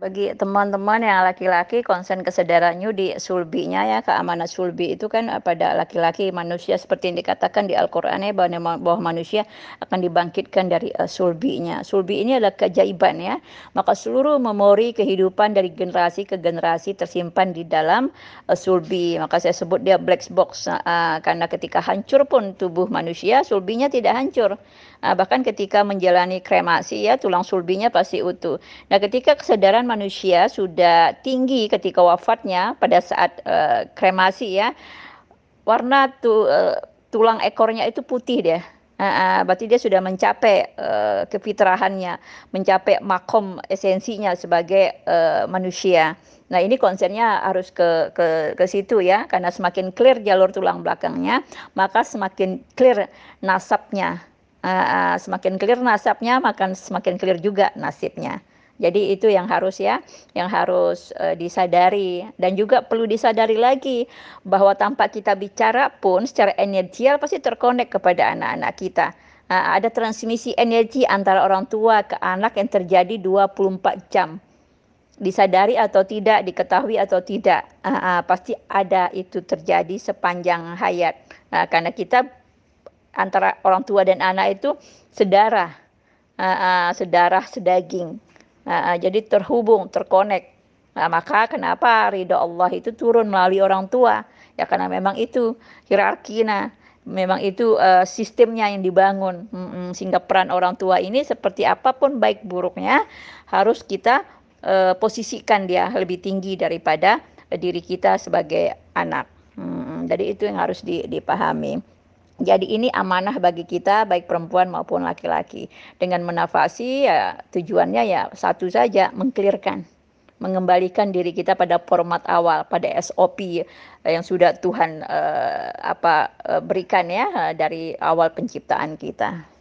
Bagi teman-teman yang laki-laki concern kesadarannya di sulbinya ya, keamanan sulbi itu kan pada laki-laki manusia seperti yang dikatakan di Al-Qur'an ya bahwa manusia akan dibangkitkan dari sulbinya. Sulbi ini adalah keajaiban ya. Maka seluruh memori kehidupan dari generasi ke generasi tersimpan di dalam sulbi. Maka saya sebut dia black box karena ketika hancur pun tubuh manusia, sulbinya tidak hancur. Bahkan ketika menjalani kremasi ya, tulang sulbinya pasti utuh. Nah, ketika kesadaran manusia sudah tinggi ketika wafatnya pada saat kremasi ya, warna tulang ekornya itu putih deh. Berarti dia sudah mencapai kefitrahannya, mencapai makom esensinya sebagai manusia. Nah, ini konsennya harus ke situ ya, karena semakin clear jalur tulang belakangnya, maka semakin clear nasabnya. Semakin clear nasabnya, maka semakin clear juga nasibnya. Jadi itu yang harus ya, yang harus disadari. Dan juga perlu disadari lagi bahwa tanpa kita bicara pun secara energial pasti terkonek kepada anak-anak kita. Ada transmisi energi antara orang tua ke anak yang terjadi 24 jam. Disadari atau tidak, diketahui atau tidak, pasti ada itu terjadi sepanjang hayat. Karena kita antara orang tua dan anak itu sedarah, sedarah sedaging. Jadi terhubung, terkonek. Maka kenapa ridho Allah itu turun melalui orang tua? Ya karena memang itu hierarki, memang itu sistemnya yang dibangun. Sehingga peran orang tua ini seperti apapun baik buruknya harus kita posisikan dia lebih tinggi daripada diri kita sebagai anak. Jadi itu yang harus dipahami. Jadi ini amanah bagi kita baik perempuan maupun laki-laki. Dengan menafasi ya tujuannya ya satu saja, mengklirkan, mengembalikan diri kita pada format awal, pada SOP yang sudah Tuhan berikan ya dari awal penciptaan kita.